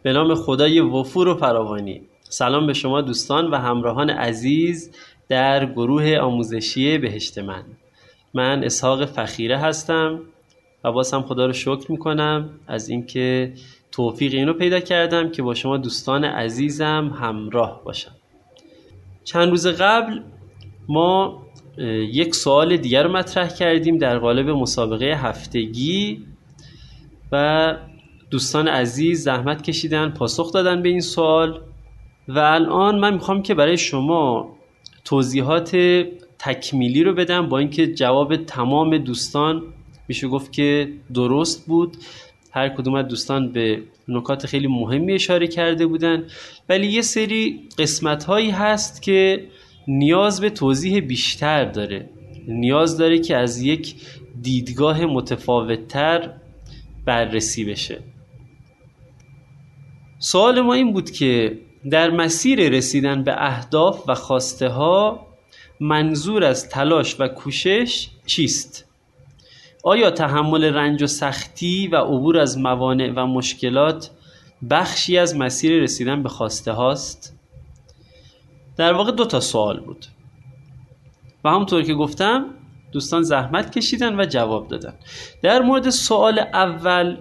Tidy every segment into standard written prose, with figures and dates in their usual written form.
به نام خدای وفور و فراوانی. سلام به شما دوستان و همراهان عزیز در گروه آموزشی بهشت من اسحاق فخیره هستم و باز هم خدا رو شکر میکنم از اینکه توفیق اینو پیدا کردم که با شما دوستان عزیزم همراه باشم. چند روز قبل ما یک سوال دیگر رو مطرح کردیم در قالب مسابقه هفتگی و دوستان عزیز زحمت کشیدن پاسخ دادن به این سوال و الان من میخوام که برای شما توضیحات تکمیلی رو بدم، با اینکه جواب تمام دوستان میشه گفت که درست بود. هر کدوم از دوستان به نکات خیلی مهمی اشاره کرده بودن، ولی یه سری قسمت هایی هست که نیاز به توضیح بیشتر داره، نیاز داره که از یک دیدگاه متفاوت‌تر بررسی بشه. سوال ما این بود که در مسیر رسیدن به اهداف و خواسته ها منظور از تلاش و کوشش چیست؟ آیا تحمل رنج و سختی و عبور از موانع و مشکلات بخشی از مسیر رسیدن به خواسته هاست؟ در واقع 2 سوال بود و همونطور که گفتم دوستان زحمت کشیدن و جواب دادن. در مورد سوال اول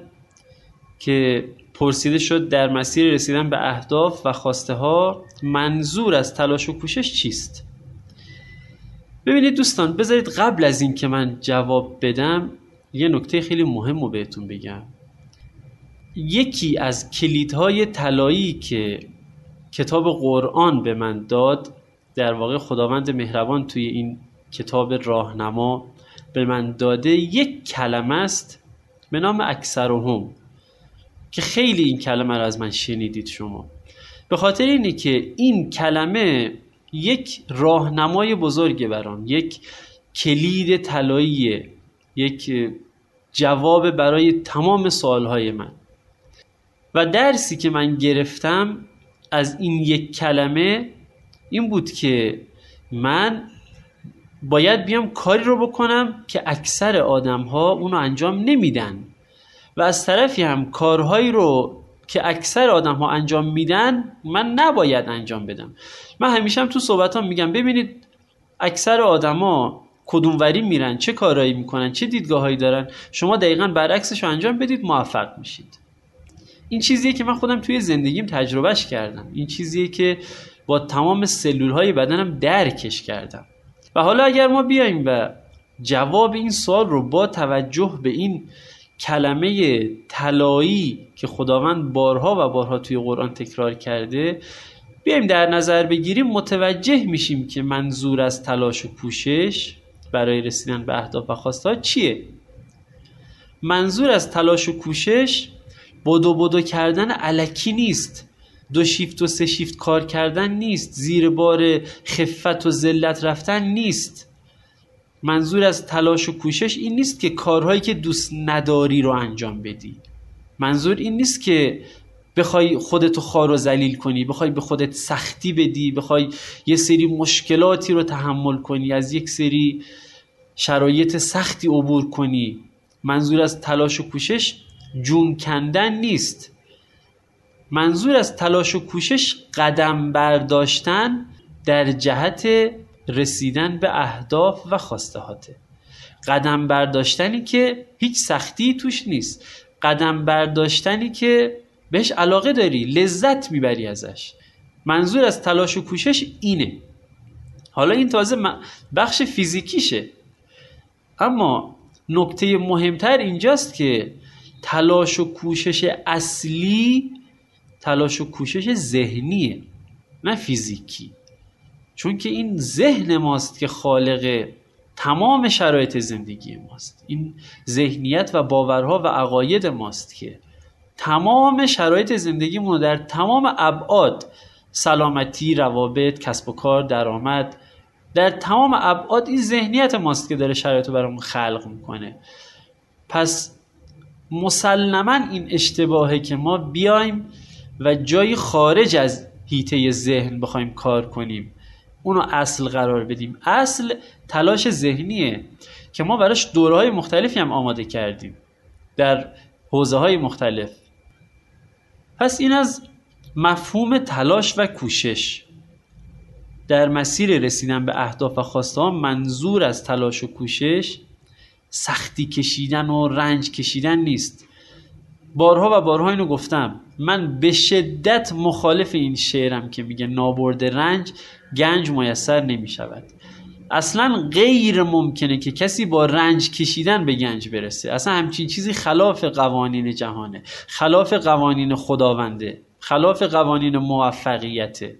که پرسیده شد در مسیر رسیدن به اهداف و خواسته ها منظور از تلاش و کوشش چیست؟ ببینید دوستان، بذارید قبل از این که من جواب بدم یه نکته خیلی مهم رو بهتون بگم. یکی از کلیدهای طلایی که کتاب قرآن به من داد، در واقع خداوند مهربان توی این کتاب راهنما به من داده، یک کلمه است به نام اکثرهم که خیلی این کلمه رو از من شنیدید شما. به خاطر اینه که این کلمه یک راهنمای بزرگه برام، یک کلید طلاییه، یک جواب برای تمام سوالهای من. و درسی که من گرفتم از این یک کلمه این بود که من باید بیام کاری رو بکنم که اکثر آدم‌ها اونو انجام نمیدن و از طرفی هم کارهایی رو که اکثر آدم‌ها انجام میدن من نباید انجام بدم. من همیشه هم تو صحبتام میگم ببینید اکثر آدم‌ها کدوموری میرن، چه کارهایی میکنن، چه دیدگاهایی دارن، شما دقیقاً برعکسش رو انجام بدید موفق میشید. این چیزیه که من خودم توی زندگیم تجربهش کردم، این چیزیه که با تمام سلول‌های بدنم درکش کردم. و حالا اگر ما بیایم و جواب این سوال رو با توجه به این کلمه طلایی که خداوند بارها و بارها توی قرآن تکرار کرده بیایم در نظر بگیریم، متوجه میشیم که منظور از تلاش و کوشش برای رسیدن به اهداف و خواسته ها چیه. منظور از تلاش و کوشش بدو کردن الکی نیست، 2 شیفت و 3 شیفت کار کردن نیست، زیر بار خفت و ذلت رفتن نیست. منظور از تلاش و کوشش این نیست که کارهایی که دوست نداری رو انجام بدی. منظور این نیست که بخوای خودتو خوار و ذلیل کنی، بخوای به خودت سختی بدی، بخوای یه سری مشکلاتی رو تحمل کنی، از یک سری شرایط سختی عبور کنی. منظور از تلاش و کوشش جون کندن نیست. منظور از تلاش و کوشش قدم برداشتن در جهت رسیدن به اهداف و خواسته هاته. قدم برداشتنی که هیچ سختی توش نیست، قدم برداشتنی که بهش علاقه داری، لذت میبری ازش. منظور از تلاش و کوشش اینه. حالا این تازه بخش فیزیکیشه، اما نکته مهمتر اینجاست که تلاش و کوشش اصلی تلاش و کوشش ذهنیه، نه فیزیکی. چون که این ذهن ماست که خالق تمام شرایط زندگی ماست. این ذهنیت و باورها و عقاید ماست که تمام شرایط زندگیمون در تمام ابعاد، سلامتی، روابط، کسب و کار، درآمد، در تمام ابعاد این ذهنیت ماست که داره شرایط رو برامون خلق میکنه. پس مسلماً این اشتباهه که ما بیایم و جایی خارج از حیطه ذهن بخوایم کار کنیم، اونو اصل قرار بدیم. اصل تلاش ذهنیه که ما براش دوره‌های مختلفی هم آماده کردیم در حوزه‌های مختلف. پس این از مفهوم تلاش و کوشش. در مسیر رسیدن به اهداف و خواسته ها منظور از تلاش و کوشش سختی کشیدن و رنج کشیدن نیست. بارها و بارها اینو گفتم، من به شدت مخالف این شعرم که میگه نابرد رنج گنج میسر نمی شود. اصلا غیر ممکنه که کسی با رنج کشیدن به گنج برسه. اصلا همچین چیزی خلاف قوانین جهانه، خلاف قوانین خداونده، خلاف قوانین موفقیته.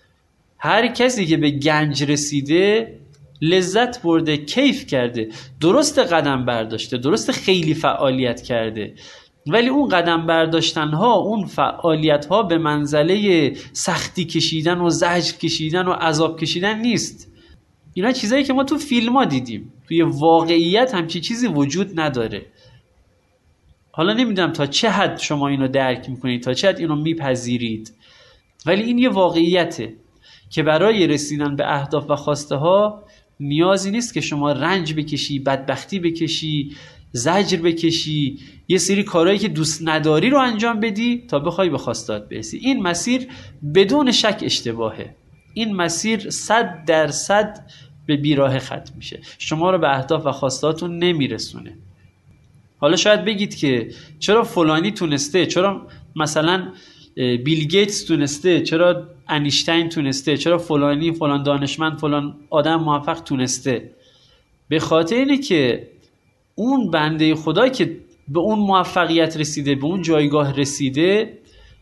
هر کسی که به گنج رسیده لذت برده، کیف کرده، درست قدم برداشته، درست خیلی فعالیت کرده، ولی اون قدم برداشتن ها، اون فعالیت ها به منزله سختی کشیدن و زجر کشیدن و عذاب کشیدن نیست. اینا چیزایی که ما تو فیلم ها دیدیم، توی واقعیت همچین چیزی وجود نداره. حالا نمیدونم تا چه حد شما اینو درک میکنید، تا چه حد اینو میپذیرید، ولی این یه واقعیته که برای رسیدن به اهداف و خواسته ها نیازی نیست که شما رنج بکشی، بدبختی بکشی، زجر بکشی، یه سری کارهایی که دوست نداری رو انجام بدی تا بخوای به خواستات برسی. این مسیر بدون شک اشتباهه. این مسیر 100% به بیراه ختم میشه، شما رو به اهداف و خواستاتون نمیرسونه. حالا شاید بگید که چرا فلانی تونسته، چرا مثلا بیل گیتس تونسته، چرا انیشتین تونسته، چرا فلانی، فلان دانشمند، فلان آدم موفق تونسته؟ به خاطر اینه که اون بنده خدا که به اون موفقیت رسیده، به اون جایگاه رسیده،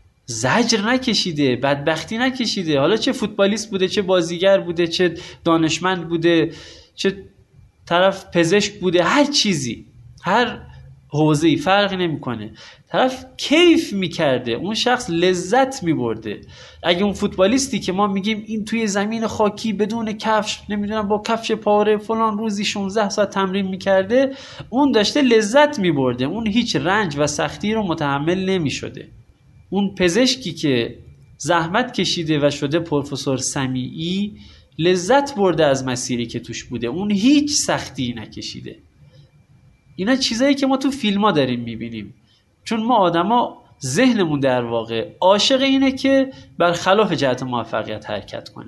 زجر نکشیده، بدبختی نکشیده. حالا چه فوتبالیست بوده، چه بازیگر بوده، چه دانشمند بوده، چه طرف پزشک بوده، هر چیزی، هر حوزه‌ای فرقی نمیکنه، طرف کیف میکرده، اون شخص لذت میبرده. اگه اون فوتبالیستی که ما میگیم این توی زمین خاکی بدون کفش، نمیدونم با کفش پاره فلان روزی 16 ساعت تمرین میکرده، اون داشته لذت میبرده، اون هیچ رنج و سختی رو متحمل نمیشده. اون پزشکی که زحمت کشیده و شده پروفسور سمیعی لذت برده از مسیری که توش بوده، اون هیچ سختی نکشیده. اینا چیزایی که ما تو فیلم ها داریم میبینیم، چون ما آدما ذهنمون در واقع عاشق اینه که برخلاف جهت موفقیت حرکت کنه.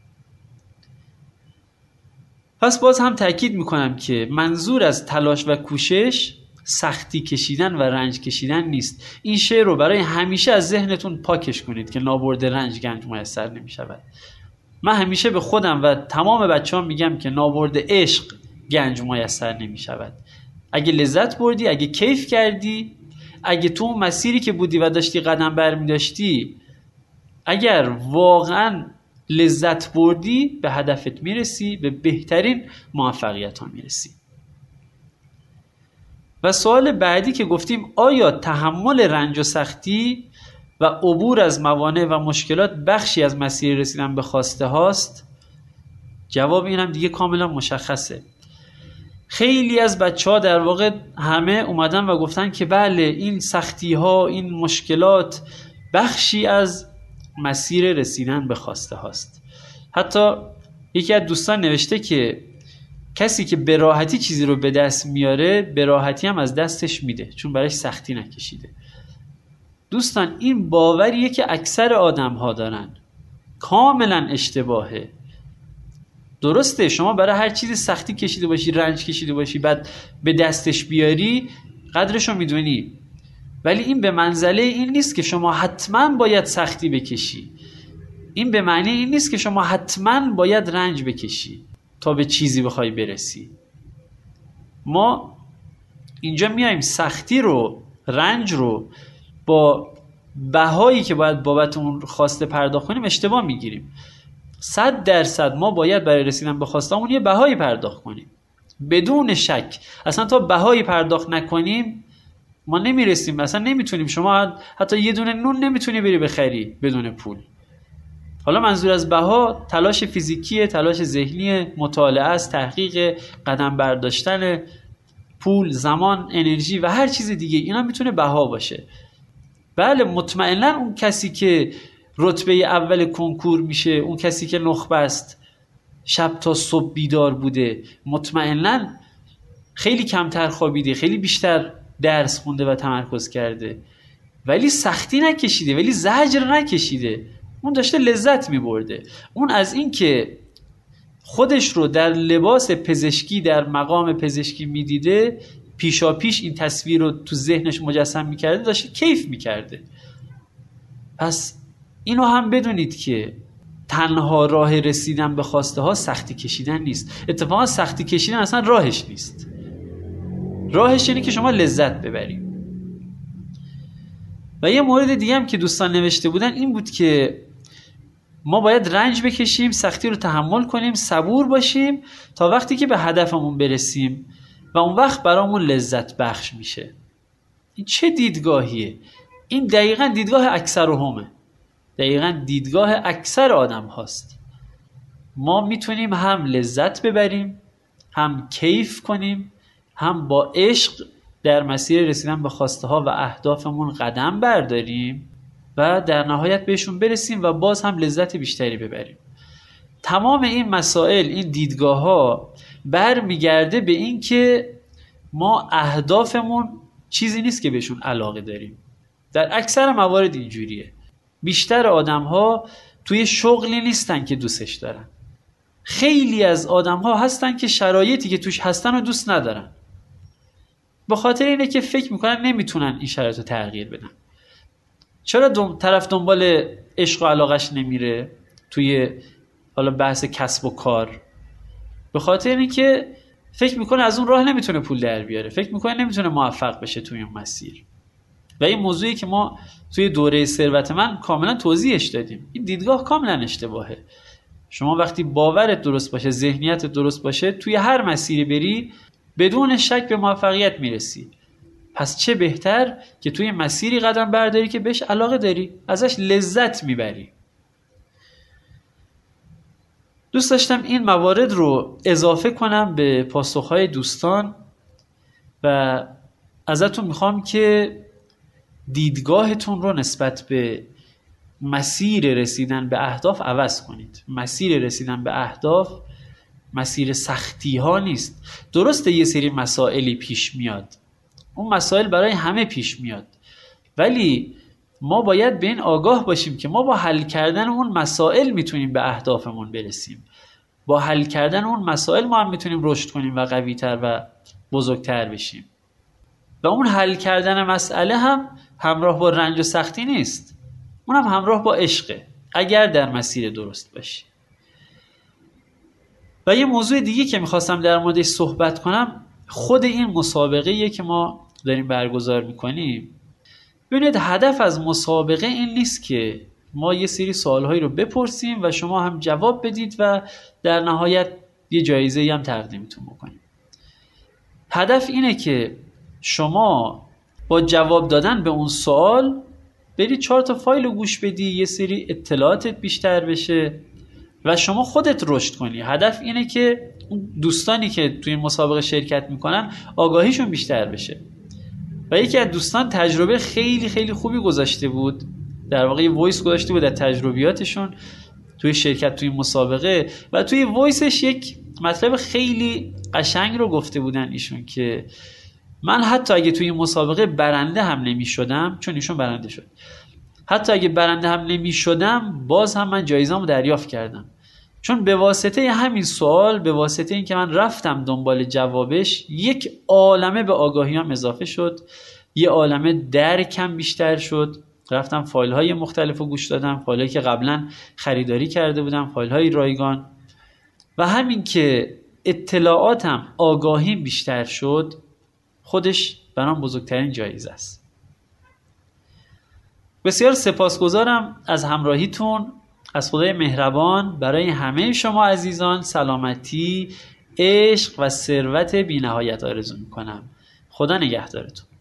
پس باز هم تأکید میکنم که منظور از تلاش و کوشش سختی کشیدن و رنج کشیدن نیست. این شعر رو برای همیشه از ذهنتون پاکش کنید که نابرد رنج گنج میسر نمیشود. من همیشه به خودم و تمام بچه‌ها میگم که نابرد عشق گنج میسر نمیشود. اگه لذت بردی، اگه کیف کردی، اگه تو اون مسیری که بودی و داشتی قدم برمی داشتی، اگر واقعا لذت بردی، به هدفت میرسی، به بهترین موفقیت ها میرسی. و سوال بعدی که گفتیم آیا تحمل رنج و سختی و عبور از موانع و مشکلات بخشی از مسیر رسیدن به خواسته هاست؟ جواب اینم دیگه کاملا مشخصه. خیلی از بچه‌ها در واقع همه اومدن و گفتن که بله، این سختی ها، این مشکلات بخشی از مسیر رسیدن به خواسته هاست. حتی یکی از دوستان نوشته که کسی که به راحتی چیزی رو به دست میاره، به راحتی هم از دستش میده، چون براش سختی نکشیده. دوستان این باوریه که اکثر آدم ها دارن، کاملا اشتباهه. درسته شما برای هر چیزی سختی کشیده باشی، رنج کشیده باشی، بعد به دستش بیاری، قدرشو میدونی، ولی این به منزله این نیست که شما حتما باید سختی بکشی. این به معنی این نیست که شما حتما باید رنج بکشی تا به چیزی بخوای برسی. ما اینجا میایم سختی رو، رنج رو با بهایی که باید بابت اون خواسته پرداخت کنیم اشتباه میگیریم. 100% ما باید برای رسیدن به خواسته‌مون یه بهایی پرداخت کنیم، بدون شک. اصلا تا بهایی پرداخت نکنیم ما نمیرسیم، اصلا نمیتونیم. شما حتی یه دونه نون نمیتونی بری بخری بدون پول. حالا منظور از بها تلاش فیزیکیه، تلاش ذهنی، مطالعه است، تحقیق، قدم برداشتن، پول، زمان، انرژی و هر چیز دیگه. اینا میتونه بها باشه. بله مطمئنا اون کسی که رتبه اول کنکور میشه، اون کسی که نخبه است، شب تا صبح بیدار بوده، مطمئنا خیلی کمتر خوابیده، خیلی بیشتر درس خونده و تمرکز کرده. ولی سختی نکشیده، ولی زجر نکشیده. اون داشته لذت میبرده. اون از این که خودش رو در لباس پزشکی در مقام پزشکی میدیده، پیشا پیش این تصویر رو تو ذهنش مجسم میکرده، داشته کیف میکرده. پس اینو هم بدونید که تنها راه رسیدن به خواسته ها سختی کشیدن نیست. اتفاقا سختی کشیدن اصلا راهش نیست. راهش اینه که شما لذت ببرید. و یه مورد دیگه هم که دوستان نوشته بودن این بود که ما باید رنج بکشیم، سختی رو تحمل کنیم، صبور باشیم تا وقتی که به هدفمون برسیم و اون وقت برامون لذت بخش میشه. این چه دیدگاهیه؟ این دقیقاً دیدگاه اکثرهمه. دقیقاً دیدگاه اکثر آدم هاست. ما میتونیم هم لذت ببریم، هم کیف کنیم، هم با عشق در مسیر رسیدن به خواسته ها و اهدافمون قدم برداریم و در نهایت بهشون برسیم و باز هم لذت بیشتری ببریم. تمام این مسائل، این دیدگاه ها برمیگرده به این که ما اهدافمون چیزی نیست که بهشون علاقه داریم. در اکثر موارد اینجوریه. بیشتر آدم ها توی شغلی نیستن که دوستش دارن. خیلی از آدم ها هستن که شرایطی که توش هستن رو دوست ندارن. به خاطر اینه که فکر میکنن نمیتونن این شرایط رو تغییر بدن. چرا طرف دنبال عشق و علاقش نمیره توی حالا بحث کسب و کار؟ به خاطر اینکه فکر میکنه از اون راه نمیتونه پول در بیاره، فکر میکنه نمیتونه موفق بشه توی اون مسیر. و این موضوعی که ما توی دوره ثروت من کاملا توضیحش دادیم. این دیدگاه کاملا اشتباهه. شما وقتی باورت درست باشه، ذهنیت درست باشه، توی هر مسیری بری بدون شک به موفقیت میرسی. پس چه بهتر که توی مسیری قدم برداری که بهش علاقه داری، ازش لذت میبری. دوست داشتم این موارد رو اضافه کنم به پاسخهای دوستان و ازتون میخوام که دیدگاهتون رو نسبت به مسیر رسیدن به اهداف عوض کنید. مسیر رسیدن به اهداف مسیر سختی ها نیست. درسته یه سری مسائلی پیش میاد، اون مسائل برای همه پیش میاد، ولی ما باید به این آگاه باشیم که ما با حل کردن اون مسائل میتونیم به اهدافمون برسیم. با حل کردن اون مسائل ما هم میتونیم رشد کنیم و قوی‌تر و بزرگتر بشیم. و اون حل کردن مسئله هم همراه با رنج و سختی نیست، اون هم همراه با عشقه، اگر در مسیر درست باشی. و یه موضوع دیگه که میخواستم در موردش صحبت کنم، خود این مسابقه‌ایه که ما داریم برگزار میکنیم. ببینید هدف از مسابقه این نیست که ما یه سری سوالهایی رو بپرسیم و شما هم جواب بدید و در نهایت یه جایزه‌ای هم تقدیمتون بکنیم. هدف اینه که شما با جواب دادن به اون سوال برید 4 تا فایل رو گوش بدی، یه سری اطلاعاتت بیشتر بشه و شما خودت رشد کنی. هدف اینه که دوستانی که توی این مسابقه شرکت میکنن آگاهیشون بیشتر بشه. و یکی از دوستان تجربه خیلی خیلی خوبی گذاشته بود، در واقع وایس گذاشته بود از تجربیاتشون توی شرکت توی مسابقه، و توی وایسش یک مطلب خیلی قشنگ رو گفته بودن ایشون که من حتی اگه توی مسابقه برنده هم نمی شدم، چون ایشون برنده شد، حتی اگه برنده هم نمی شدم باز هم من جایزه‌مو دریافت کردم، چون به واسطه همین سوال، به واسطه این که من رفتم دنبال جوابش، یک عالمه به آگاهیام اضافه شد، یه عالمه درکم بیشتر شد. رفتم فایل های مختلف رو گوش دادم، فایل هایی که قبلا خریداری کرده بودم، فایل های رایگان، و همین که اطلاعاتم، آگاهیم بیشتر شد، خودش برام بزرگترین جایزه است. بسیار سپاسگزارم از همراهیتون. از خدای مهربان برای همه شما عزیزان سلامتی، عشق و ثروت بی‌نهایت آرزو می‌کنم. خدا نگهدارتون.